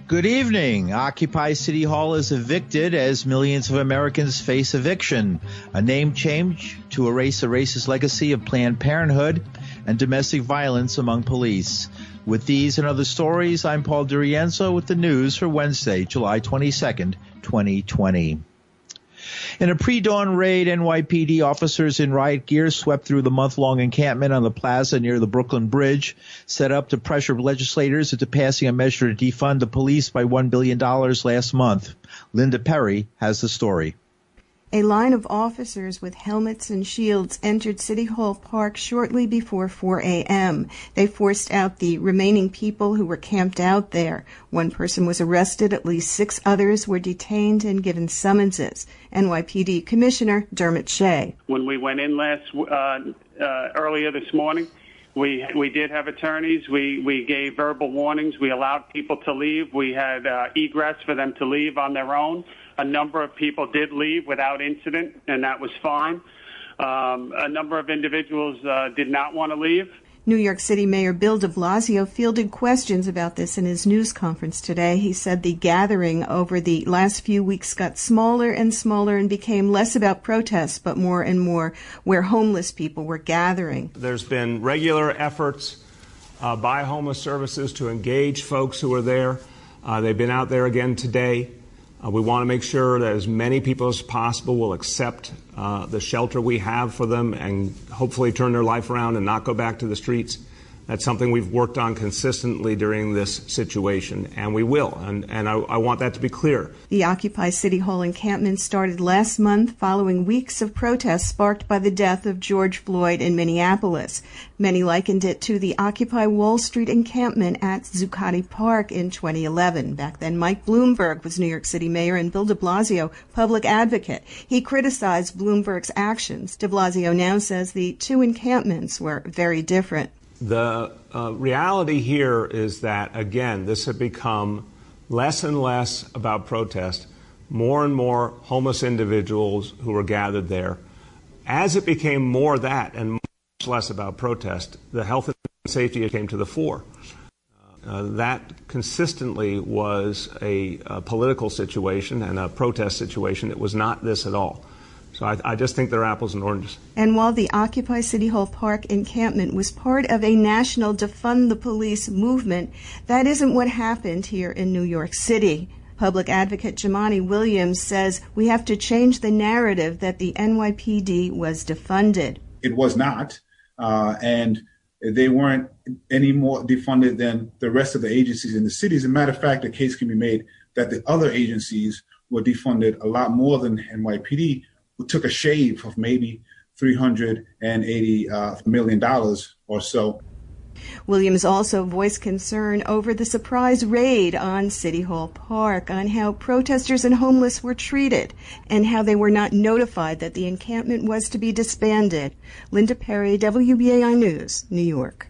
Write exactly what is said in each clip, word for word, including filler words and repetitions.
Good evening. Occupy City Hall is evicted as millions of Americans face eviction. A name change to erase the racist legacy of Planned Parenthood and domestic violence among police. With these and other stories, I'm Paul Durienzo with the news for Wednesday, July twenty-second, twenty twenty. In a pre-dawn raid, N Y P D officers in riot gear swept through the month-long encampment on the plaza near the Brooklyn Bridge, set up to pressure legislators into passing a measure to defund the police by one billion dollars last month. Linda Perry has the story. A line of officers with helmets and shields entered City Hall Park shortly before four a.m. They forced out the remaining people who were camped out there. One person was arrested. At least six others were detained and given summonses. N Y P D Commissioner Dermot Shea. When we went in last uh, uh, earlier this morning, we we did have attorneys. We we gave verbal warnings. We allowed people to leave. We had uh, egress for them to leave on their own. A number of people did leave without incident, and that was fine. Um, a number of individuals uh, did not want to leave. New York City Mayor Bill de Blasio fielded questions about this in his news conference today. He said the gathering over the last few weeks got smaller and smaller and became less about protests, but more and more where homeless people were gathering. There's been regular efforts uh, by homeless services to engage folks who are there. Uh, they've been out there again today. Uh, we want to make sure that as many people as possible will accept uh, the shelter we have for them and hopefully turn their life around and not go back to the streets. That's something we've worked on consistently during this situation, and we will, and, and I, I want that to be clear. The Occupy City Hall encampment started last month following weeks of protests sparked by the death of George Floyd in Minneapolis. Many likened it to the Occupy Wall Street encampment at Zuccotti Park in twenty eleven. Back then, Mike Bloomberg was New York City mayor and Bill de Blasio public advocate. He criticized Bloomberg's actions. De Blasio now says the two encampments were very different. The uh, reality here is that, again, this had become less and less about protest, more and more homeless individuals who were gathered there. As it became more that and much less about protest, the health and safety came to the fore. Uh, that consistently was a, a political situation and a protest situation. It was not this at all. So I, I just think they're apples and oranges. And while the Occupy City Hall Park encampment was part of a national defund the police movement, that isn't what happened here in New York City. Public advocate Jumaane Williams says we have to change the narrative that the N Y P D was defunded. It was not, uh, and they weren't any more defunded than the rest of the agencies in the city. As a matter of fact, a case can be made that the other agencies were defunded a lot more than N Y P D. We took a shave of maybe three hundred eighty uh, million dollars or so. Williams also voiced concern over the surprise raid on City Hall Park, on how protesters and homeless were treated, and how they were not notified that the encampment was to be disbanded. Linda Perry, W B A I News, New York.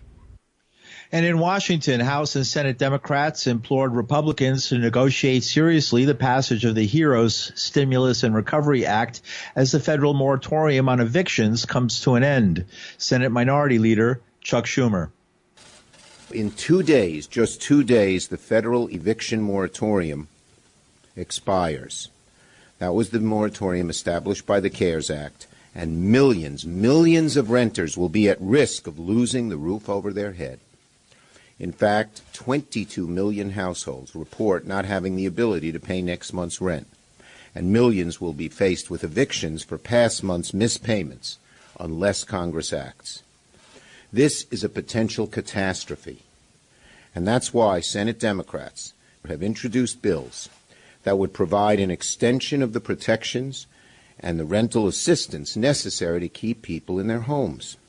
And in Washington, House and Senate Democrats implored Republicans to negotiate seriously the passage of the HEROES Stimulus and Recovery Act as the federal moratorium on evictions comes to an end. Senate Minority Leader Chuck Schumer. In two days, just two days, the federal eviction moratorium expires. That was the moratorium established by the CARES Act, and millions, millions of renters will be at risk of losing the roof over their head. In fact, twenty-two million households report not having the ability to pay next month's rent, and millions will be faced with evictions for past months' missed payments unless Congress acts. This is a potential catastrophe, and that's why Senate Democrats have introduced bills that would provide an extension of the protections and the rental assistance necessary to keep people in their homes.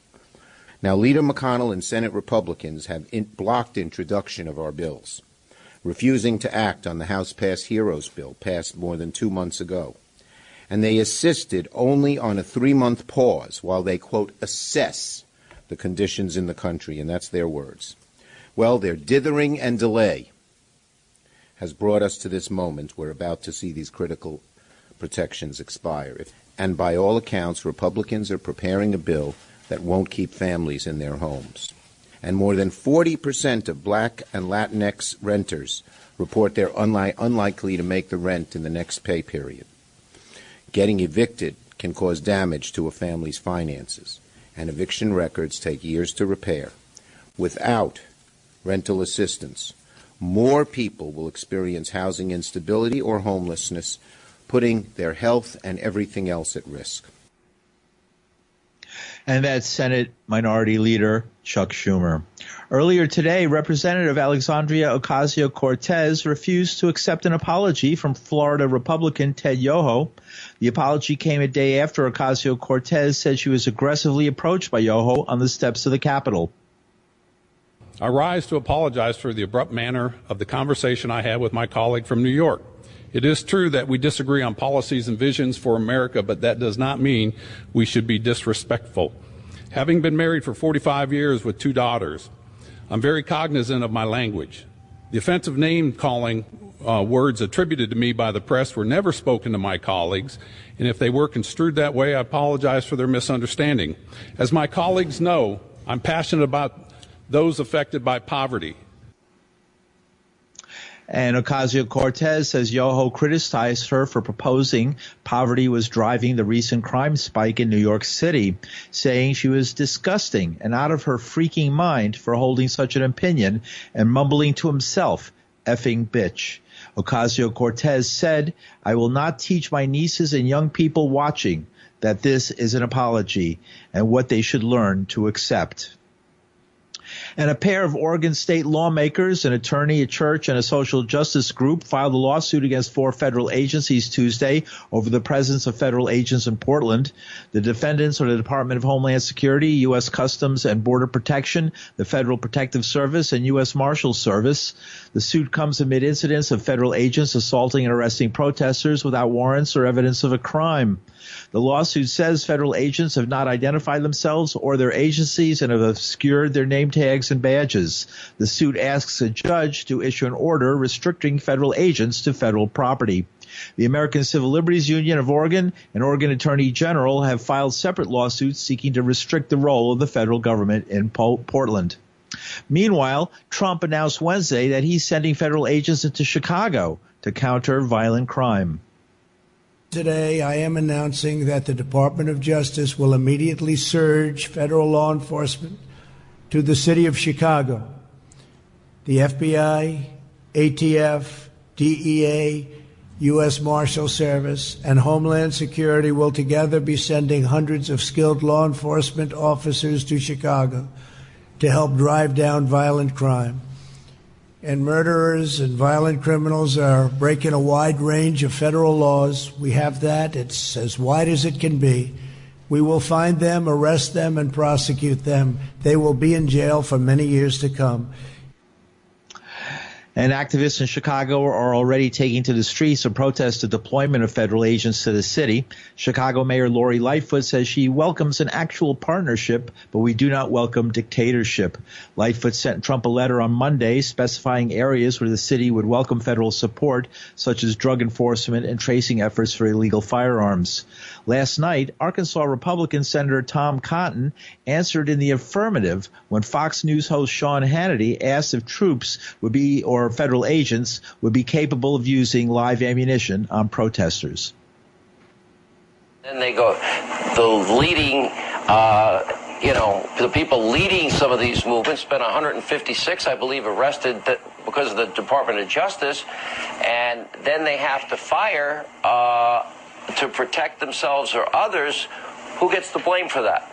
Now, Leader McConnell and Senate Republicans have in- blocked introduction of our bills, refusing to act on the House-passed HEROES bill passed more than two months ago. And they insisted only on a three-month pause while they, quote, assess the conditions in the country, and that's their words. Well, their dithering and delay has brought us to this moment. We're about to see these critical protections expire. And by all accounts, Republicans are preparing a bill that won't keep families in their homes. And more than forty percent of black and Latinx renters report they're unli- unlikely to make the rent in the next pay period. Getting evicted can cause damage to a family's finances, and eviction records take years to repair. Without rental assistance, more people will experience housing instability or homelessness, putting their health and everything else at risk. And that's Senate Minority Leader Chuck Schumer. Earlier today, Representative Alexandria Ocasio-Cortez refused to accept an apology from Florida Republican Ted Yoho. The apology came a day after Ocasio-Cortez said she was aggressively approached by Yoho on the steps of the Capitol. I rise to apologize for the abrupt manner of the conversation I had with my colleague from New York. It is true that we disagree on policies and visions for America, but that does not mean we should be disrespectful. Having been married for forty-five years with two daughters, I'm very cognizant of my language. The offensive name-calling uh, words attributed to me by the press were never spoken to my colleagues, and if they were construed that way, I apologize for their misunderstanding. As my colleagues know, I'm passionate about those affected by poverty. And Ocasio-Cortez says Yoho criticized her for proposing poverty was driving the recent crime spike in New York City, saying she was disgusting and out of her freaking mind for holding such an opinion and mumbling to himself, effing bitch. Ocasio-Cortez said, I will not teach my nieces and young people watching that this is an apology and what they should learn to accept. And a pair of Oregon state lawmakers, an attorney, a church, and a social justice group filed a lawsuit against four federal agencies Tuesday over the presence of federal agents in Portland. The defendants are the Department of Homeland Security, U S Customs and Border Protection, the Federal Protective Service, and U S Marshals Service. The suit comes amid incidents of federal agents assaulting and arresting protesters without warrants or evidence of a crime. The lawsuit says federal agents have not identified themselves or their agencies and have obscured their name tags and badges. The suit asks a judge to issue an order restricting federal agents to federal property. The American Civil Liberties Union of Oregon and Oregon Attorney General have filed separate lawsuits seeking to restrict the role of the federal government in Portland. Meanwhile, Trump announced Wednesday that he's sending federal agents into Chicago to counter violent crime. Today, I am announcing that the Department of Justice will immediately surge federal law enforcement to the city of Chicago. The F B I, A T F, D E A, U S Marshal Service, and Homeland Security will together be sending hundreds of skilled law enforcement officers to Chicago to help drive down violent crime. And murderers and violent criminals are breaking a wide range of federal laws. We have that. It's as wide as it can be. We will find them, arrest them, and prosecute them. They will be in jail for many years to come. And activists in Chicago are already taking to the streets to protest the deployment of federal agents to the city. Chicago Mayor Lori Lightfoot says she welcomes an actual partnership, but we do not welcome dictatorship. Lightfoot sent Trump a letter on Monday specifying areas where the city would welcome federal support, such as drug enforcement and tracing efforts for illegal firearms. Last night, Arkansas Republican Senator Tom Cotton answered in the affirmative when Fox News host Sean Hannity asked if troops would be or federal agents would be capable of using live ammunition on protesters. Then they go, the leading, uh, you know, the people leading some of these movements, been one hundred fifty-six, I believe, arrested that because of the Department of Justice, and then they have to fire uh, to protect themselves or others. Who gets the blame for that?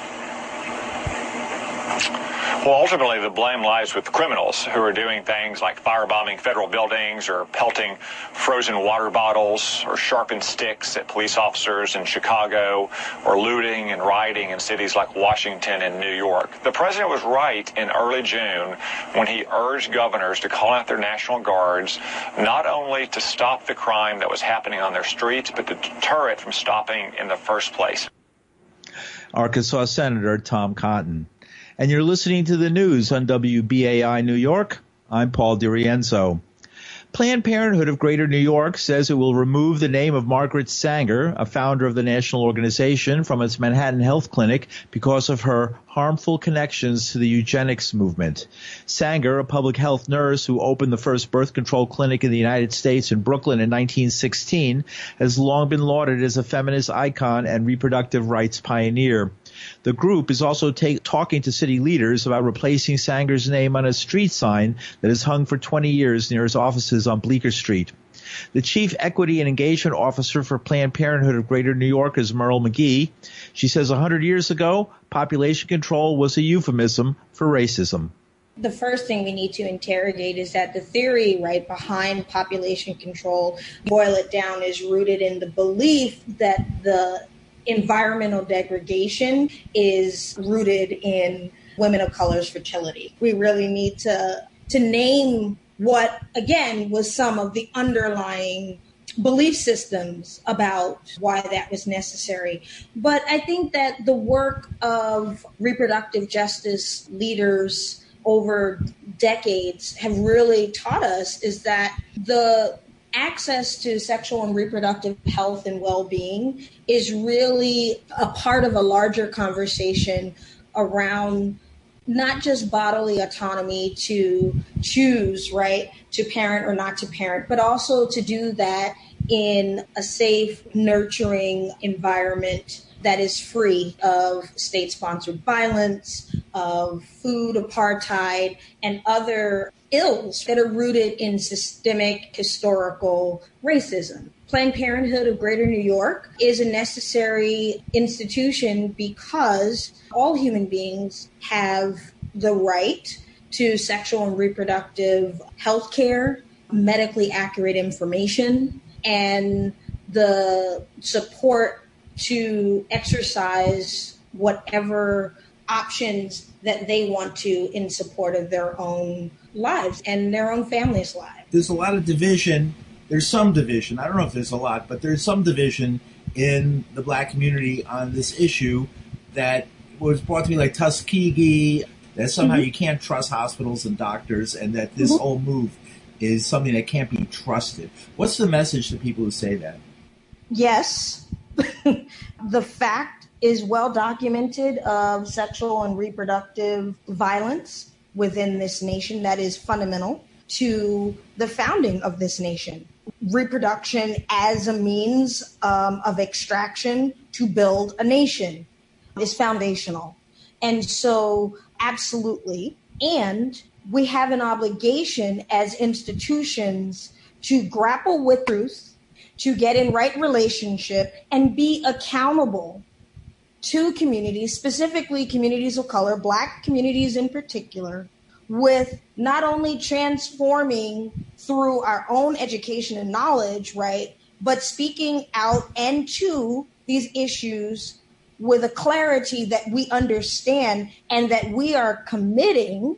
Well, ultimately, the blame lies with the criminals who are doing things like firebombing federal buildings or pelting frozen water bottles or sharpened sticks at police officers in Chicago or looting and rioting in cities like Washington and New York. The president was right in early June when he urged governors to call out their National Guards, not only to stop the crime that was happening on their streets, but to deter it from stopping in the first place. Arkansas Senator Tom Cotton. And you're listening to the news on W B A I New York. I'm Paul DiRienzo. Planned Parenthood of Greater New York says it will remove the name of Margaret Sanger, a founder of the national organization, from its Manhattan Health Clinic because of her harmful connections to the eugenics movement. Sanger, a public health nurse who opened the first birth control clinic in the United States in Brooklyn in nineteen sixteen, has long been lauded as a feminist icon and reproductive rights pioneer. The group is also take, talking to city leaders about replacing Sanger's name on a street sign that has hung for twenty years near his offices on Bleecker Street. The Chief Equity and Engagement Officer for Planned Parenthood of Greater New York is Merle McGee. She says one hundred years ago, population control was a euphemism for racism. The first thing we need to interrogate is that the theory right behind population control, boil it down, is rooted in the belief that the environmental degradation is rooted in women of color's fertility. We really need to to name what, again, was some of the underlying belief systems about why that was necessary. But I think that the work of reproductive justice leaders over decades have really taught us is that the access to sexual and reproductive health and well-being is really a part of a larger conversation around not just bodily autonomy to choose, right, to parent or not to parent, but also to do that in a safe, nurturing environment that is free of state-sponsored violence, of food apartheid, and other ills that are rooted in systemic historical racism. Planned Parenthood of Greater New York is a necessary institution because all human beings have the right to sexual and reproductive health care, medically accurate information, and the support to exercise whatever options that they want to in support of their own lives and their own families' lives. There's a lot of division. There's some division. I don't know if there's a lot, but there's some division in the black community on this issue that was brought to me like Tuskegee, that somehow mm-hmm. you can't trust hospitals and doctors, and that this mm-hmm. whole move is something that can't be trusted. What's the message to people who say that? Yes. The fact is well documented of sexual and reproductive violence within this nation that is fundamental to the founding of this nation. Reproduction as a means um, of extraction to build a nation is foundational. And so, absolutely. And we have an obligation as institutions to grapple with truth, to get in right relationship, and be accountable to communities, specifically communities of color, Black communities in particular, with not only transforming through our own education and knowledge, right, but speaking out and to these issues with a clarity that we understand and that we are committing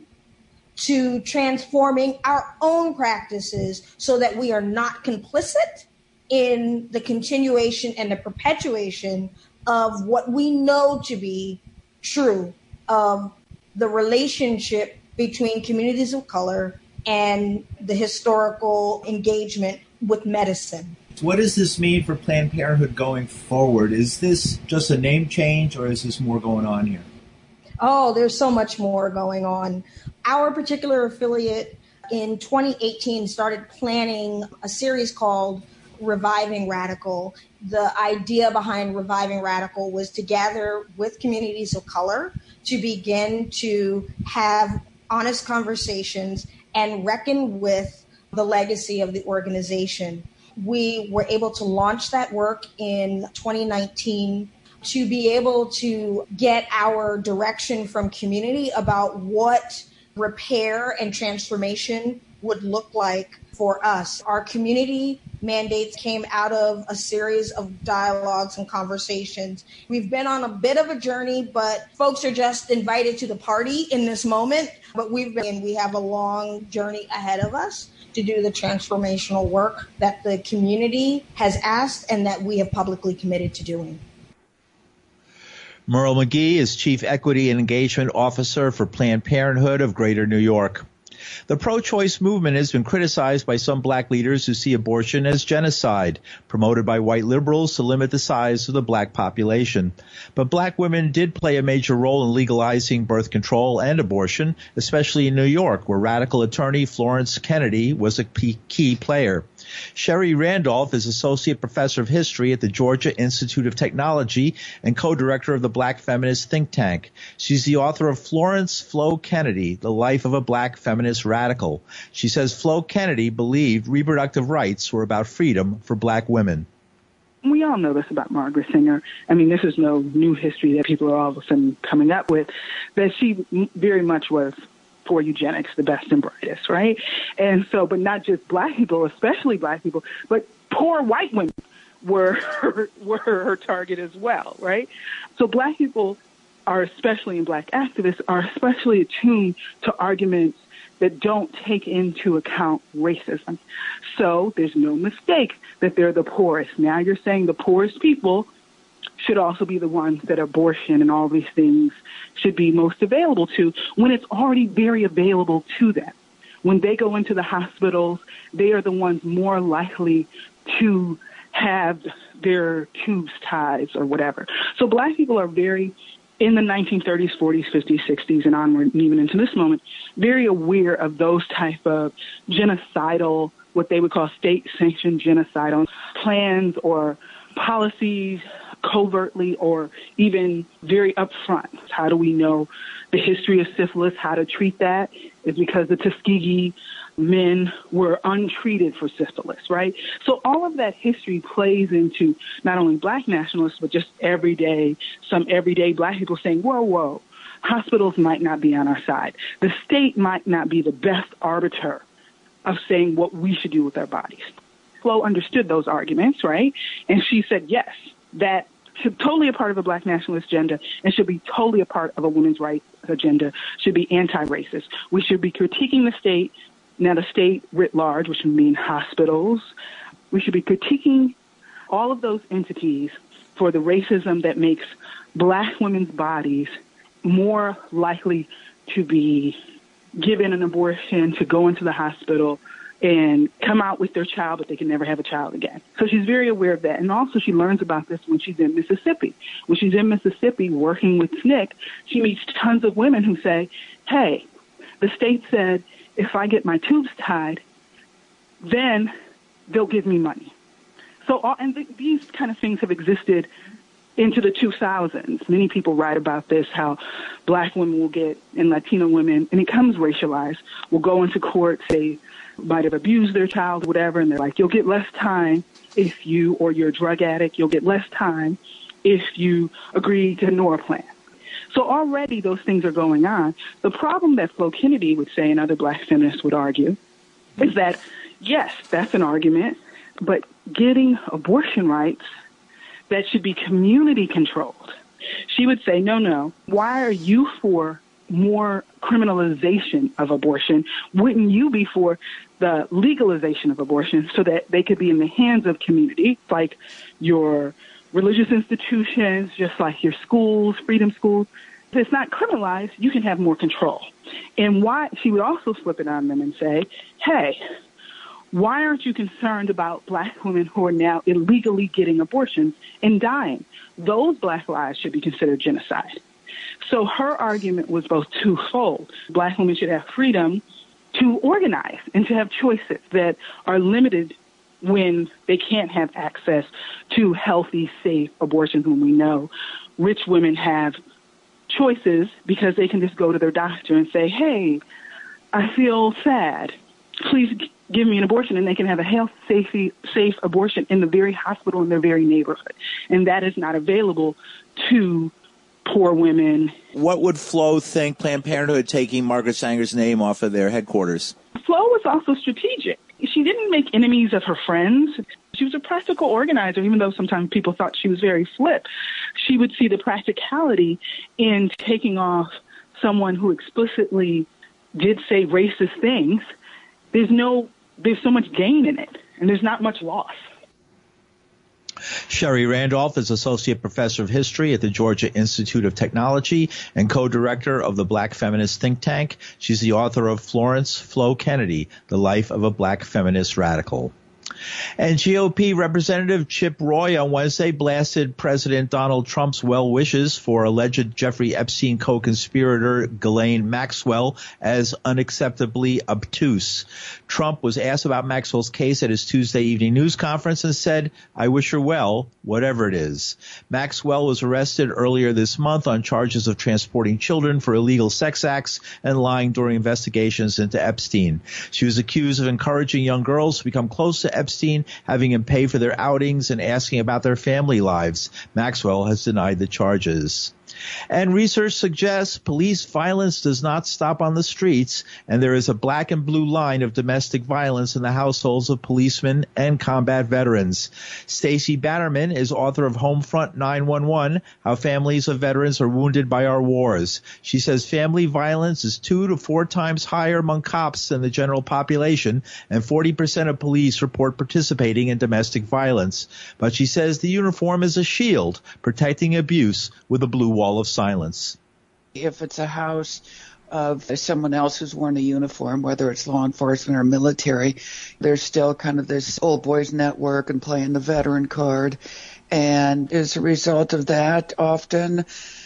to transforming our own practices so that we are not complicit in the continuation and the perpetuation of what we know to be true of the relationship between communities of color and the historical engagement with medicine. What does this mean for Planned Parenthood going forward? Is this just a name change, or is this more going on here? Oh, there's so much more going on. Our particular affiliate in twenty eighteen started planning a series called Reviving Radical. The idea behind Reviving Radical was to gather with communities of color to begin to have honest conversations and reckon with the legacy of the organization. We were able to launch that work in twenty nineteen to be able to get our direction from community about what repair and transformation would look like for us. Our community mandates came out of a series of dialogues and conversations. We've been on a bit of a journey, but folks are just invited to the party in this moment. But we've been, we have a long journey ahead of us to do the transformational work that the community has asked and that we have publicly committed to doing. Merle McGee is Chief Equity and Engagement Officer for Planned Parenthood of Greater New York. The pro-choice movement has been criticized by some black leaders who see abortion as genocide, promoted by white liberals to limit the size of the black population. But black women did play a major role in legalizing birth control and abortion, especially in New York, where radical attorney Florence Kennedy was a key player. Sherry Randolph is Associate Professor of History at the Georgia Institute of Technology and co-director of the Black Feminist Think Tank. She's the author of Florence Flo Kennedy, The Life of a Black Feminist Radical. She says Flo Kennedy believed reproductive rights were about freedom for black women. We all know this about Margaret Sanger. I mean, this is no new history that people are all of a sudden coming up with, that she very much was for eugenics, the best and brightest, right? And so, but not just black people, especially black people, but poor white women were her, were her target as well, right? So black people are, especially in black activists, are especially attuned to arguments that don't take into account racism. So there's no mistake that they're the poorest. Now you're saying the poorest people should also be the ones that abortion and all these things should be most available to, when it's already very available to them. When they go into the hospitals, they are the ones more likely to have their tubes tied or whatever. So black people are very, in the nineteen thirties, forties, fifties, sixties, and onward, and even into this moment, very aware of those type of genocidal, what they would call state-sanctioned genocidal plans or policies, covertly or even very upfront. How do we know the history of syphilis, how to treat that? Is because the Tuskegee men were untreated for syphilis, right? So all of that history plays into not only black nationalists, but just everyday, some everyday black people saying, whoa, whoa, hospitals might not be on our side. The state might not be the best arbiter of saying what we should do with our bodies. Flo understood those arguments, right? And she said, yes, that should totally a part of a black nationalist agenda and should be totally a part of a women's rights agenda, should be anti-racist. We should be critiquing the state, now the state writ large, which would mean hospitals. We should be critiquing all of those entities for the racism that makes black women's bodies more likely to be given an abortion, to go into the hospital, and come out with their child, but they can never have a child again. So she's very aware of that. And also she learns about this when she's in Mississippi. When she's in Mississippi working with S N C C, she meets tons of women who say, hey, the state said if I get my tubes tied, then they'll give me money. So, all, and th- these kind of things have existed into the two thousands. Many people write about this, how black women will get, and Latino women, and it comes racialized, will go into court, say, might have abused their child, whatever, and they're like, you'll get less time if you, or you're a drug addict, you'll get less time if you agree to Norplan. So already those things are going on. The problem that Flo Kennedy would say, and other black feminists would argue, is that, yes, that's an argument, but getting abortion rights, that should be community controlled. She would say, no, no, why are you for more criminalization of abortion? Wouldn't you be for the legalization of abortion so that they could be in the hands of community, like your religious institutions, just like your schools, freedom schools? If it's not criminalized, you can have more control. And why she would also flip it on them and say, hey, why aren't you concerned about black women who are now illegally getting abortions and dying? Those black lives should be considered genocide. So her argument was both twofold. Black women should have freedom to organize and to have choices that are limited when they can't have access to healthy, safe abortions, when we know rich women have choices because they can just go to their doctor and say, hey, I feel sad. Please give me an abortion, and they can have a health, safe, safe abortion in the very hospital in their very neighborhood. And that is not available to poor women. What would Flo think Planned Parenthood taking Margaret Sanger's name off of their headquarters? Flo was also strategic. She didn't make enemies of her friends. She was a practical organizer, even though sometimes people thought she was very flip. She would see the practicality in taking off someone who explicitly did say racist things. There's no, there's so much gain in it, and there's not much loss. Sherry Randolph is Associate Professor of History at the Georgia Institute of Technology and co-director of the Black Feminist Think Tank. She's the author of Florence Flo Kennedy, The Life of a Black Feminist Radical. And G O P Representative Chip Roy on Wednesday blasted President Donald Trump's well wishes for alleged Jeffrey Epstein co-conspirator Ghislaine Maxwell as unacceptably obtuse. Trump was asked about Maxwell's case at his Tuesday evening news conference and said, "I wish her well, whatever it is." Maxwell was arrested earlier this month on charges of transporting children for illegal sex acts and lying during investigations into Epstein. She was accused of encouraging young girls to become close to Epstein, having him pay for their outings and asking about their family lives. Maxwell has denied the charges. And research suggests police violence does not stop on the streets, and there is a black and blue line of domestic violence in the households of policemen and combat veterans. Stacey Bannerman is author of Homefront nine one one, How Families of Veterans Are Wounded by Our Wars. She says family violence is two to four times higher among cops than the general population, and forty percent of police report participating in domestic violence. But she says the uniform is a shield, protecting abuse with a blue wall of silence. If it's a house of someone else who's worn a uniform, whether it's law enforcement or military, there's still kind of this old boys network and playing the veteran card. And as a result of that, often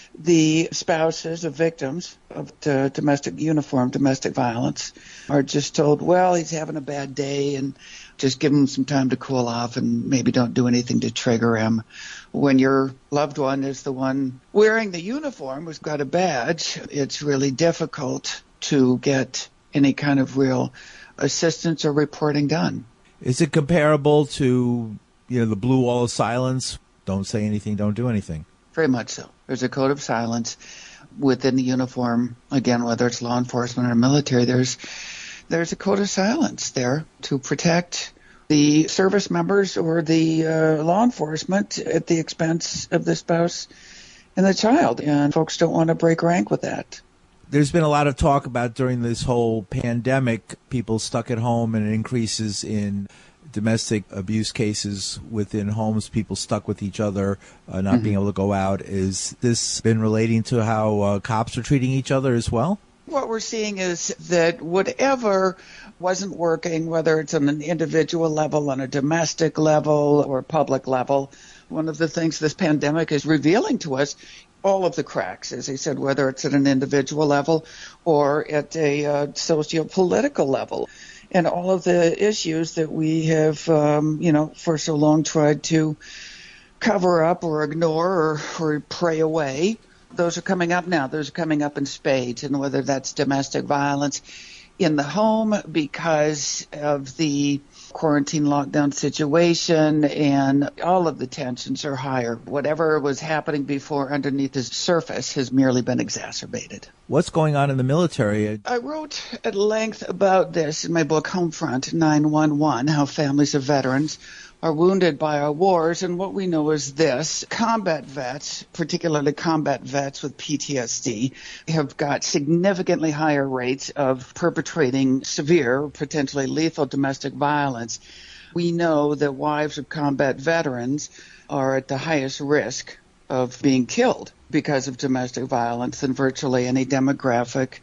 the spouses of victims of the domestic uniform, domestic violence, are just told, well, he's having a bad day and just give him some time to cool off and maybe don't do anything to trigger him. When your loved one is the one wearing the uniform who's got a badge, it's really difficult to get any kind of real assistance or reporting done. Is it comparable to, you know, the blue wall of silence? Don't say anything, don't do anything. Very much so. There's a code of silence within the uniform. Again, whether it's law enforcement or military, there's there's a code of silence there to protect the service members or the uh, law enforcement at the expense of the spouse and the child. And folks don't want to break rank with that. There's been a lot of talk about during this whole pandemic, people stuck at home and increases in domestic abuse cases within homes, people stuck with each other, uh, not mm-hmm. being able to go out. Is this been relating to how uh, cops are treating each other as well? What we're seeing is that whatever wasn't working, whether it's on an individual level, on a domestic level, or public level, one of the things this pandemic is revealing to us, all of the cracks, as I said, whether it's at an individual level or at a uh, socio-political level. And all of the issues that we have, um, you know, for so long tried to cover up or ignore or, or pray away, those are coming up now. Those are coming up in spades. And whether that's domestic violence in the home because of the quarantine lockdown situation and all of the tensions are higher. Whatever was happening before underneath the surface has merely been exacerbated. What's going on in the military? I wrote at length about this in my book Homefront nine one one, How Families of Veterans Are Wounded by Our Wars. And what we know is this: combat vets, particularly combat vets with P T S D, have got significantly higher rates of perpetrating severe, potentially lethal domestic violence. We know that wives of combat veterans are at the highest risk of being killed because of domestic violence than virtually any demographic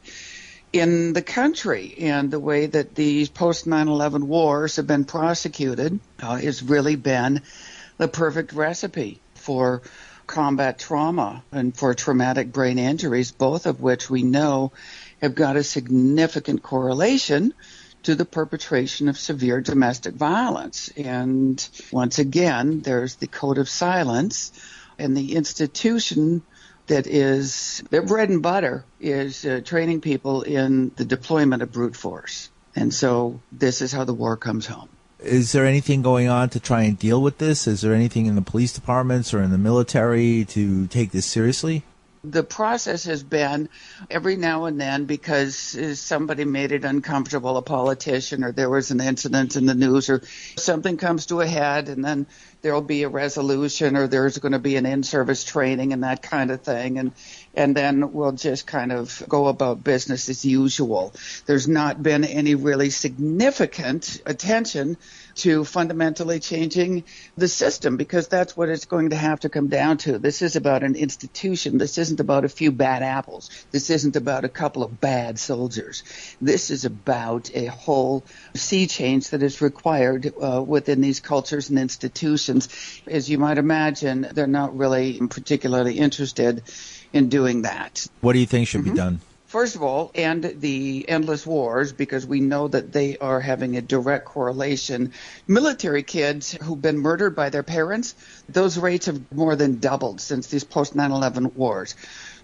in the country. And the way that these post nine eleven wars have been prosecuted uh, has really been the perfect recipe for combat trauma and for traumatic brain injuries, both of which we know have got a significant correlation to the perpetration of severe domestic violence. And once again, there's the code of silence, and the institution that is their bread and butter is uh, training people in the deployment of brute force. And so this is how the war comes home. Is there anything going on to try and deal with this? Is there anything in the police departments or in the military to take this seriously? The process has been every now and then, because somebody made it uncomfortable, a politician, or there was an incident in the news, or something comes to a head, and then there'll be a resolution or there's going to be an in-service training and that kind of thing. And, and then we'll just kind of go about business as usual. There's not been any really significant attention to fundamentally changing the system, because that's what it's going to have to come down to. This is about an institution. This isn't about a few bad apples. This isn't about a couple of bad soldiers. This is about a whole sea change that is required uh, within these cultures and institutions. As you might imagine, they're not really particularly interested in doing that. What do you think should mm-hmm. be done? First of all, end the endless wars, because we know that they are having a direct correlation. Military kids who've been murdered by their parents, those rates have more than doubled since these post nine eleven wars.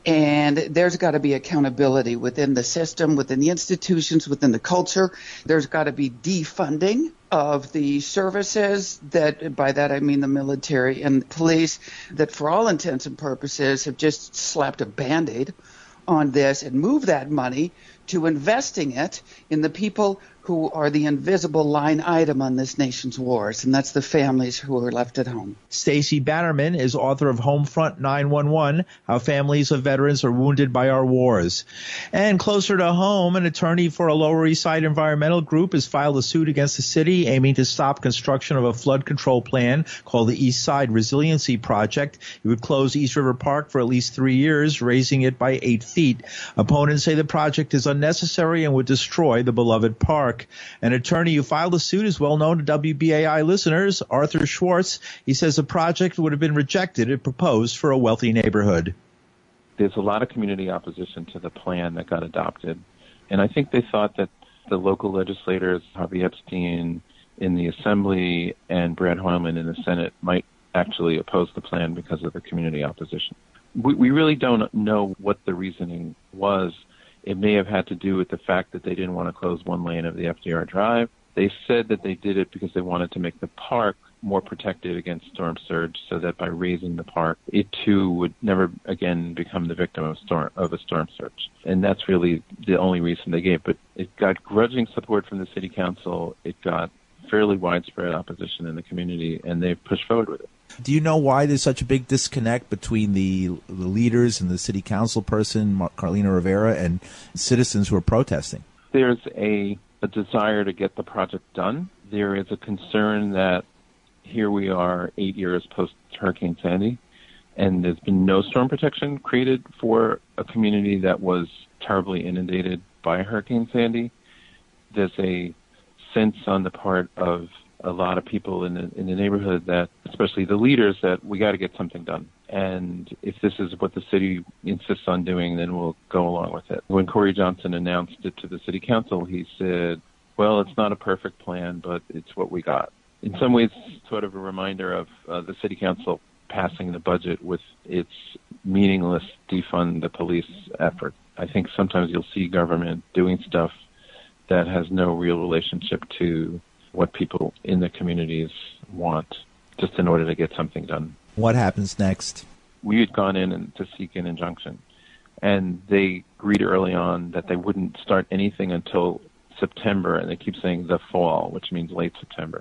And there's got to be accountability within the system, within the institutions, within the culture. There's got to be defunding of the services that, by that I mean the military and police, that for all intents and purposes have just slapped a Band-Aid on this and move that money to investing it in the people who are the invisible line item on this nation's wars, and that's the families who are left at home. Stacey Bannerman is author of Homefront nine one one, How Families of Veterans Are Wounded by Our Wars. And closer to home, an attorney for a Lower East Side environmental group has filed a suit against the city aiming to stop construction of a flood control plan called the East Side Resiliency Project. It would close East River Park for at least three years, raising it by eight feet. Opponents say the project is unnecessary and would destroy the beloved park. An attorney who filed the suit is well known to W B A I listeners, Arthur Schwartz. He says the project would have been rejected if proposed for a wealthy neighborhood. There's a lot of community opposition to the plan that got adopted. And I think they thought that the local legislators, Harvey Epstein in the Assembly and Brad Hoylman in the Senate, might actually oppose the plan because of the community opposition. We, we really don't know what the reasoning was. It may have had to do with the fact that they didn't want to close one lane of the F D R Drive. They said that they did it because they wanted to make the park more protected against storm surge, so that by raising the park, it too would never again become the victim of storm of a storm surge. And that's really the only reason they gave. But it got grudging support from the city council. It got fairly widespread opposition in the community, and they pushed forward with it. Do you know why there's such a big disconnect between the, the leaders and the city council person, Carlina Rivera, and citizens who are protesting? There's a, a desire to get the project done. There is a concern that here we are eight years post-Hurricane Sandy, and there's been no storm protection created for a community that was terribly inundated by Hurricane Sandy. There's a sense on the part of a lot of people in the, in the neighborhood that, especially the leaders, that we got to get something done. And if this is what the city insists on doing, then we'll go along with it. When Corey Johnson announced it to the city council, he said, well, it's not a perfect plan, but it's what we got. In some ways, sort of a reminder of uh, the city council passing the budget with its meaningless defund the police effort. I think sometimes you'll see government doing stuff that has no real relationship to what people in the communities want, just in order to get something done. What happens next? We had gone in and to seek an injunction, and they agreed early on that they wouldn't start anything until September, and they keep saying the fall, which means late September.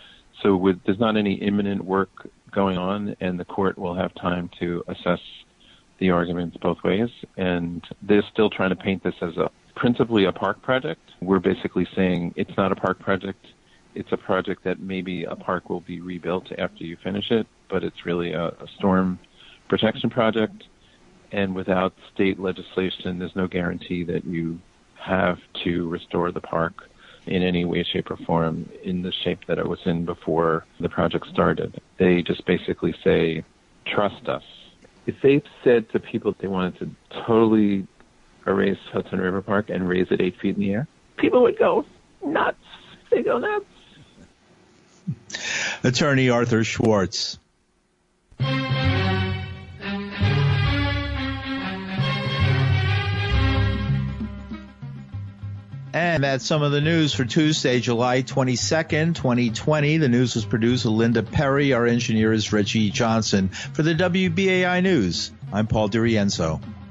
So with, there's not any imminent work going on, and the court will have time to assess the arguments both ways, and they're still trying to paint this as a principally a park project. We're basically saying it's not a park project. It's a project that maybe a park will be rebuilt after you finish it, but it's really a, a storm protection project. And without state legislation, there's no guarantee that you have to restore the park in any way, shape, or form in the shape that it was in before the project started. They just basically say, trust us. If they said to people that they wanted to totally erase Hudson River Park and raise it eight feet in the air, people would go nuts. They go nuts. Attorney Arthur Schwartz. And that's some of the news for Tuesday, July twenty-second, twenty twenty. The news was produced by Linda Perry. Our engineer is Reggie Johnson. For the W B A I News, I'm Paul DiRienzo.